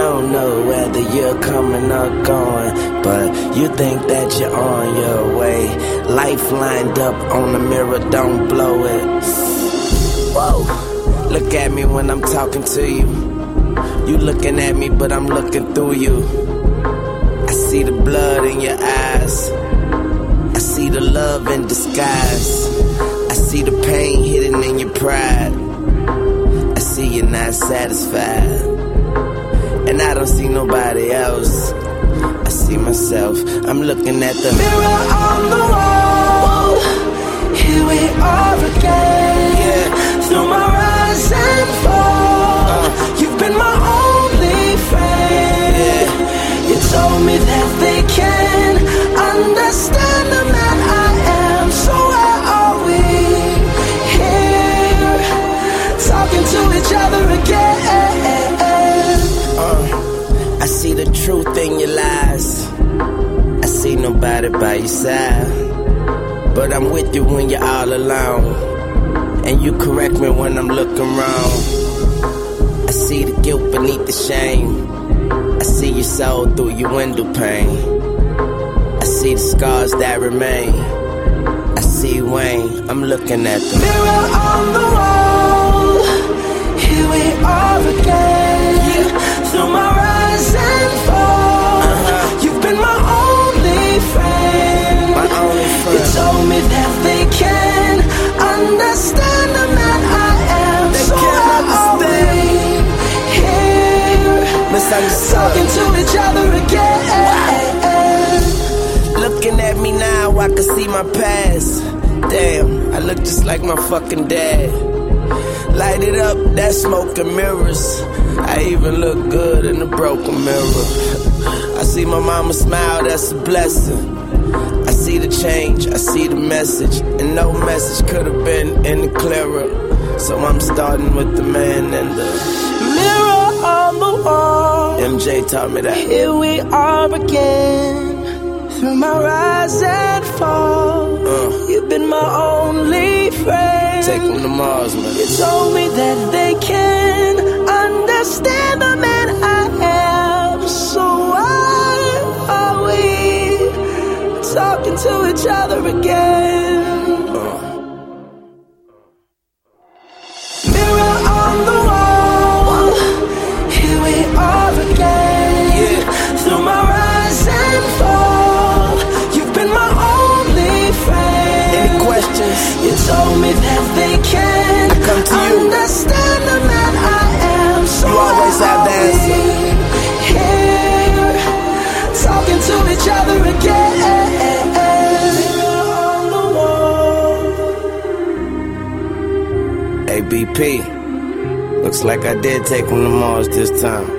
don't know whether you're coming or going, but you think that you're on your way. Life lined up on the mirror, don't blow it. Whoa, look at me when I'm talking to you. You looking at me, but I'm looking through you. I see the blood in your eyes. I see the love in disguise. I see the pain hidden in your pride. I see you're not satisfied. And I don't see nobody else. I see myself. I'm looking at the mirror on the wall. Here we are again. Yeah. Through my rise and fall, you've been my only friend. Yeah. You told me that they can understand the man I am. So where are we? Here, talking to each other again. I see the truth in your lies. I see nobody by your side, but I'm with you when you're all alone, and you correct me when I'm looking wrong. I see the guilt beneath the shame. I see your soul through your window pane. I see the scars that remain. I see Wayne, I'm looking at the mirror on the wall. Here we are again. Yeah. Through my rise and fall, you've been my only friend. My only friend. You told me that they can understand the man I am. They so can't understand. Here, talking to each other again. Wow. Looking at me now, I can see my past. Damn, I look just like my fucking dad. Light it up, that smoke and mirrors. I even look good in the broken mirror. I see my mama smile, that's a blessing. I see the change, I see the message, and no message could have been any clearer. So I'm starting with the man and the mirror on the wall. MJ taught me that. Here we are again, through my rise and fall. You've been my only friend. Take them to Mars, man. You told me that they can understand the man I am. So why are we talking to each other again? Mirror on the wall. Here we are again. Yeah. Through my rise and fall, you've been my only friend. Any questions? You told me that they can understand the man I am. So you always have the answer. Here, talking to each other again. Hey BP, looks like I did take him to Mars this time.